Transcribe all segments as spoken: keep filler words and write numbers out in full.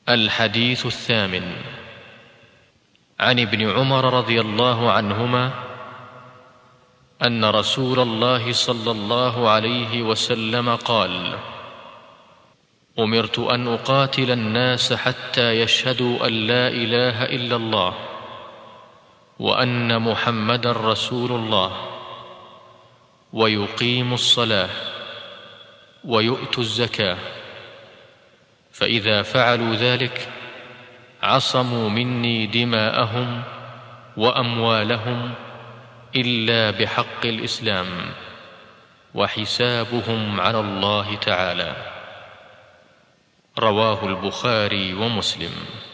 الحديث الثامن. عن ابن عمر رضي الله عنهما أن رسول الله صلى الله عليه وسلم قال: أمرت أن أقاتل الناس حتى يشهدوا أن لا إله إلا الله وأن محمدًا رسول الله ويقيموا الصلاة ويؤتوا الزكاة، فإذا فعلوا ذلك عصموا مني دماءهم وأموالهم إلا بحق الإسلام وحسابهم على الله تعالى. رواه البخاري ومسلم.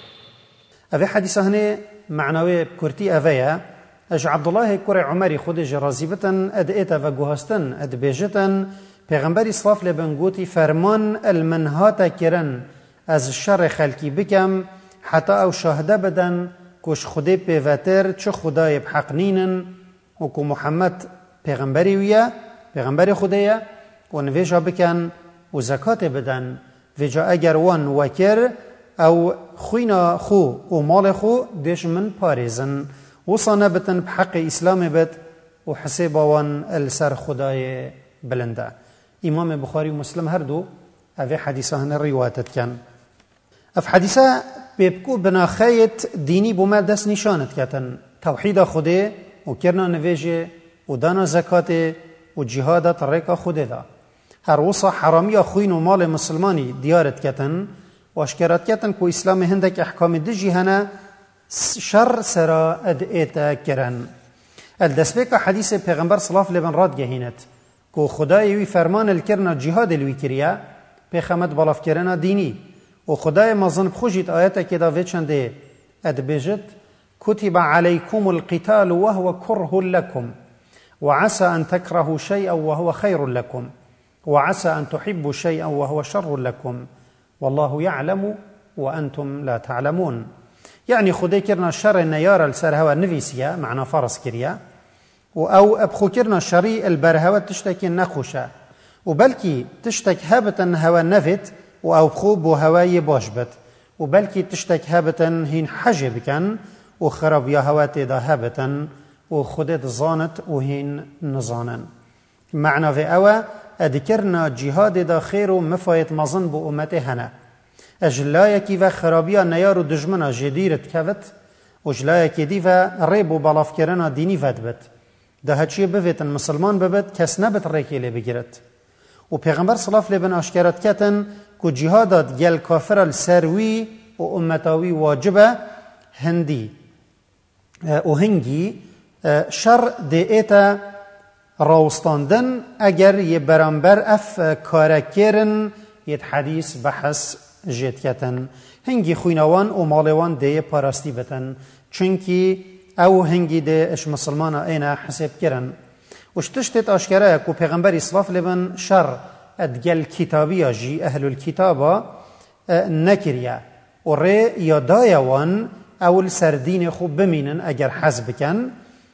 أفي حديث هنا معنوي بكرتي أفيا أج عبد الله كري عمري خود جرازيبتن أد إيتا وجوهستن أد بيجتن پیغمبری صلاف لبنگوتی فرمان المنهات کرن از شر خلکی بکم حتی او شاهده بدن کش خودی پیوتر چه خدای بحق نینن و که محمد پیغمبری ویا پیغمبری خودیه و نویجا بکن و زکات بدن ویجا اگر وان وکر او خوینا خو و مال خو دیش من پاریزن و صانه بتن بحق اسلام بد و حسیب وان السر خدای بلنده. امام بخاری و مسلم هر دو اوی حدیثه هنه روایت کن. اف حدیثه ببکو بنا خیت دینی بومه دست نشانت کتن توحید خوده و کرنا نویجه و دانا زکات و جهادت ریکا خوده دا. هر وصا حرامی خوین و مال مسلمانی دیارت کتن و اشکرات کتن که اسلام هندک احکام دجی هنه شر سرا ادئیتا کرن. الدسبه که حدیث پیغمبر صلاف لبن راد گهینت که خدای وی فرمان الکرنا جهاد الوی کریا پیغمبر بالاف کرنا دینی و خدای مازن بخوجید آیتا که دا ویچنده ادبیجت كتب عليكم القتال وهو كره لكم وعسى أن تكرهوا شيئا وهو خير لكم وعسى أن تحبوا شيئا وهو شر لكم والله يعلم وأنتم لا تعلمون. يعني خدای کرنا شر نيار السر هوا نفيسيا معنا فرس كريا و او ابخو کرنا شري البرهوة تشتكي نخوشا وبلكي تشتك هابتا هوا نفت و او بخو بو هواي باشبت وبلكي تشتك هابتا هين حاجة بكن و خراب يا هواتي دا هابتا و خودت زانت و هين نزانن. معنى في اوا اذكرنا جهاد دا خير و مفايت مظن بو امته هنا اجلايكي و خرابيا نيار و دجمنا جديرت كفت و جلايكي دي و ريب و بلاف کرنا ديني فتبت ده هچی بویتن مسلمان ببد کس نبت ریکی لی بگیرد و پیغمبر صلاف لی بن اشکرات کتن که جهادات گل کافر السروی و امتاوی واجبه هندی و هنگی شر دی ایتا راوستاندن اگر یه برانبر اف کارکرن یه حدیث بحث جید کتن هنگی خوینوان و مالوان دی پاراستی بتن چونکی او هنگی ده اش مسلمان اینا حساب کرن وش تشتت اشکره کو پیغمبر اسلاف لبن شر ادگل کتابی جی اهل الكتابا نکریا و ری یادایوان اول سردین خوب بمینن اگر حزب کن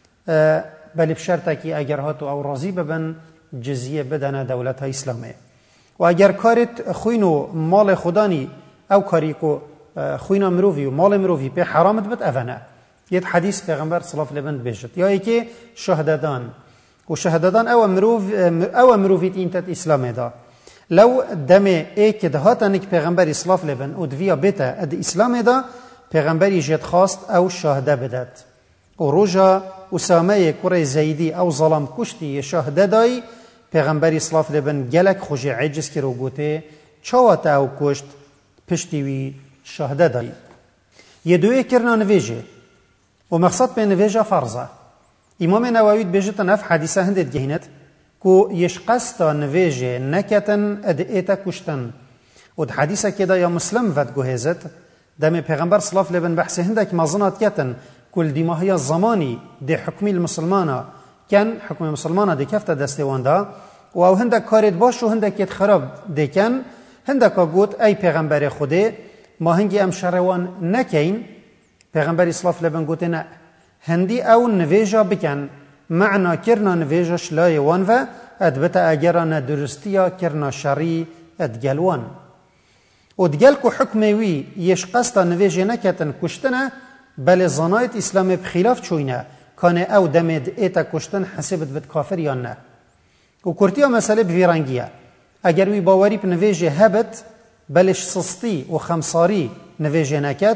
بلی بشرطه که اگر هاتو او راضی ببن جزیه بدن دولت اسلامی و اگر کارت خوینو مال خدانی او کاری کو خوینا مروفی و مال مروفی به حرامت بد افنه یه حدیث پیغمبر صلی الله علیه و آله بیشت یا اینکه شهادتان و شهادتان او مروف او مروفیت اینت اسلام دا لو دم ایک دهاتن که پیغمبر صلی الله علیه و آله و دویا بیت اد اسلام دا پیغمبری جد خواست او شهاده بدد و روجا اسامه کره زیدی او ظلم کشتی شهاده دای پیغمبری صلی الله علیه و آله گلک خوش عجز کرو گوته چوات او کشت پشتی وی شهاده دای یه دوی کرنا نویجه و مقصد به نویجه فرضه. امام نووی بیجت نف حدیثه هندید گهینت کو یش قصد نویجه نکتن ادئیتا کشتن و ده حدیثه که دا یا مسلم ود گوهزت دم پیغمبر صلی الله علیه و آله بحث هندک مازنات کتن کل دیماهی زمانی ده حکمی المسلمانا کن حکم مسلمانا ده کفت دستوان دا و او هندک کارید باش و هندک یت خراب ده کن هندک گوت ای پیغمبر خوده ما هنگی ام شروان نکین پیغمبر اسلاف لبن گوته نه هندی او نویجا بکن معنا کرنا نویجاش لای وان و ادبتا اگران درستیا کرنا شری ادگلوان و دگل کو حکم وی یش قصد نویجه نکتن کشتنه بل زنایت اسلام بخلاف چوینه کانه او دمد ایتا کشتن حسبت بد کافر یا نه. و کرتیا مسئله بویرانگیه اگر وی باوری به نویجه هبت بلش سستی و خمساری نویجه نکت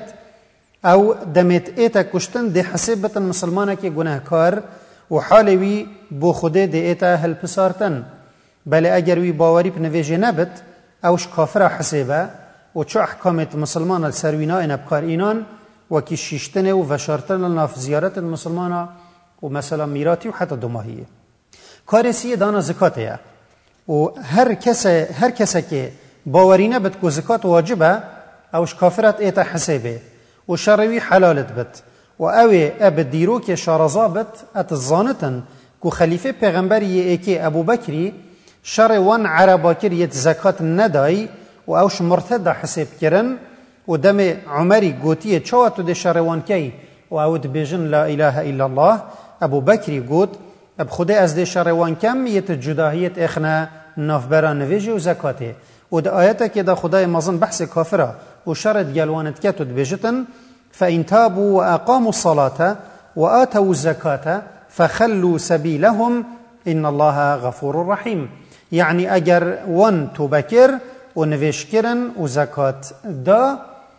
او دمت ایتا کشتن ده حسبت مسلمانه که گناهکار و حالوی بو خوده ده ایتا هل پسارتن. بله اگر وی باوری به نویجه نبت اوش کافر حسبه و چو احکامت مسلمان السروینا این ابکار اینان و کی شیشتن و وشارتن الناف زیارت المسلمان و مثلا میراتی و حتی دوماهیه. کارسی دانا زکاته و هر کس هر کس که باوری نبت کو زکات واجبه اوش کافرت ایتا حسبه و شروی حلالت بت و اوی اب دیرو که شارزابت ات زانتن کو خلیفه پیغمبری ایکی ابو بکری شر وان عربا کریت زکات ندای و اوش مرتد حسب کرن و دم عمری گوتیه چواتو ده شر وان کی و اوت بیجن لا اله الا الله ابو بکری گوت اب خدا از ده شر وان کم یت جداهیت اخنا نافبرا نویجه و زکاته و ده آیتا که ده خدای مازن بحث کافره و شرط گلوانت کتو ده بیجتن فإن تابوا وأقاموا الصلاة وآتوا الزكاة فخلوا سبيلهم إن الله غفور رحيم. يعني أجر ون تبكر ونفشكرن وزكاة دا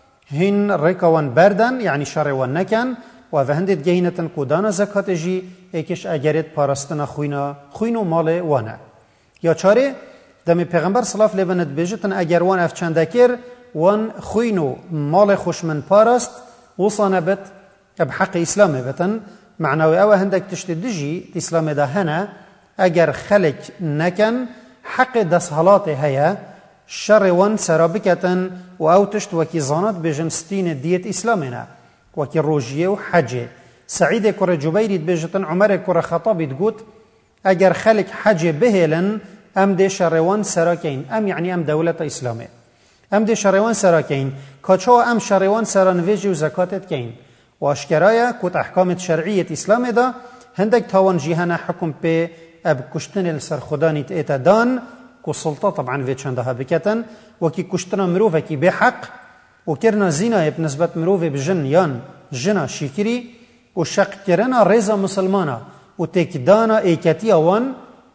هن ركوان بردن يعني شر ونكن وفهندت جهينة كودانا زكاة جي ايكش أجرت پارستنا خوينا خوينو مال وانا يا چاره دم پیغمبر صلی الله علیه و آله بجتن اگر وان افچندکر وان خوينو مال خوشمن پارست وصانا بت بحق اسلام بتن معنوي او هندك تشتدجي اسلام ده هنا اگر خلق نكن حق دسهلاته هيا شر وان سرابكتن و او تشت وكي زانات بجنستين ديت اسلامنا وكي روجيه وحجه سعيد كره جبير بجتن عمر كره خطاب تقول اگر خلق حجه بهلن ام دي شر وان سراكين ام يعني ام دوله اسلامه ام دي شروان سراكين كاچو ام شروان سرانويجي و زكاتت كين واشكرايا كوت احكام شرعيه اسلام دا هندك تاوان جهانا حكم به اب كشتن السر خدانيت ايتا دان كو سلطه طبعا في چندها بكتن وكي كشتنا مروفه كي بحق وكرنا زنا بنسبه مروفه بجن يان جنا شكري وشق كرنا رضا مسلمانا وتكدانا ايكاتيا وان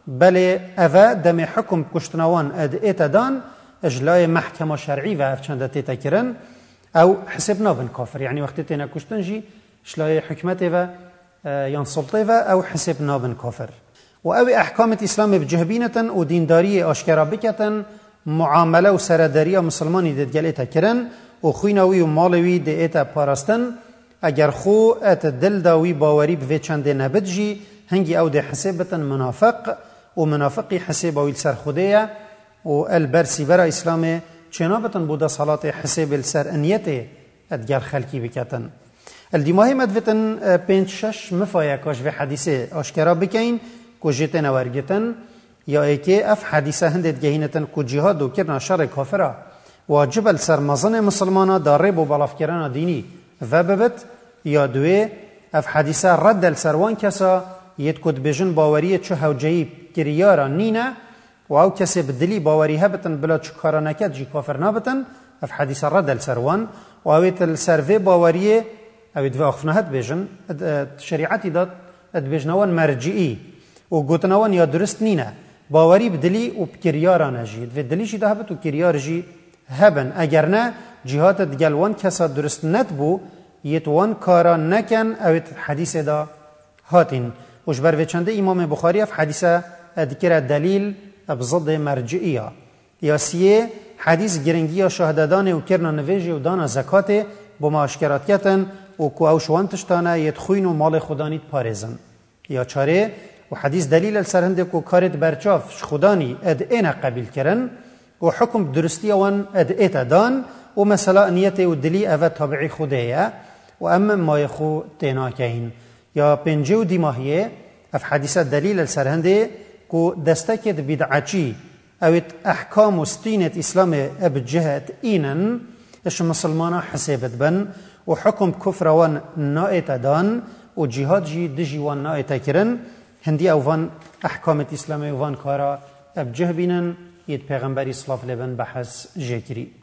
بل افا دم حكم كشتنوان اد ايتا دان اجلای محکمه شرعی و افچنده تیتا کرن او حسب نابن کافر یعنی وقتی تینا کشتن جی اجلای حکمت و یان سلطه و او حسب نابن کافر و او احکامت اسلام بجهبینتن و دینداری آشکارا بکتن معامله و سرداری مسلمانی دید گلیتا کرن و خویناوی و مالوی دیتا پارستن اگر خو ات دل داوی باوری به چنده نبد جی هنگی او ده حسبتن منافق و منافقی حسب اویل سر خوده و البرسی برای اسلام چنابتن بوده صلات حساب السر انیته ادگر خلکی بکتن الدیماهی مدوتن پنج شش مفایا کاش و حدیثه آشکارا بکین کجیتن ورگتن یا ایکه اف حدیثه هندت گهینتن که جهاد و کرنا شر کافره واجب السر مزن مسلمانا داره بو بلاف کرنا دینی و ببت یا دوی اف حدیثه رد السر وان کسا ید کد بجن باوریه چه هوجهی کریارا نینه و او کسی بدلی باوری هبتن بلا چکارا نکد جی کافر نابتن اف حدیث رد السروان و اویت السروی باوریه اویت و اخفنهت بیجن شریعتی داد اد بیجنوان مرجعی و گوتنوان یا درست نینه باوری بدلی و بکریارا نجید و دلی جی ده هبت و کریار جی هبن اگر نه جهات دگلوان کسا درست ندبو یتوان کارا نکن اویت حدیث دا هاتین وش بر و چنده امام بخاری اف حدیثه ادکر دلیل بضد مرجعیه یا سیه حدیث گرنگی شهدادان و کرنا نویجی و دانا زکات با ماشکرات کتن و کو او شوان تشتانه یتخوین و مال خدانیت پارزن یا چاره و حدیث دلیل السرهنده کو کارت برچاف خدانی اد اینا قبیل کرن و حکم درستی وان اد ایتا دان و مثلا نیت و دلی اوه تابعی خودیه و اما ما یخو تینا کهین یا پنجه و دیماهیه اف حدیث دلیل السرهنده کو دستکت بدعچی اوت احکام و ستینت اسلام اب جهت اینن اش مسلمانا حسابت بن و حکم کفر وان نائت دان و جهاد جی دجی وان نائت کرن هندی اوان احکامت اسلام وان کارا اب جه بینن ید پیغمبری صلاف لبن بحث جکری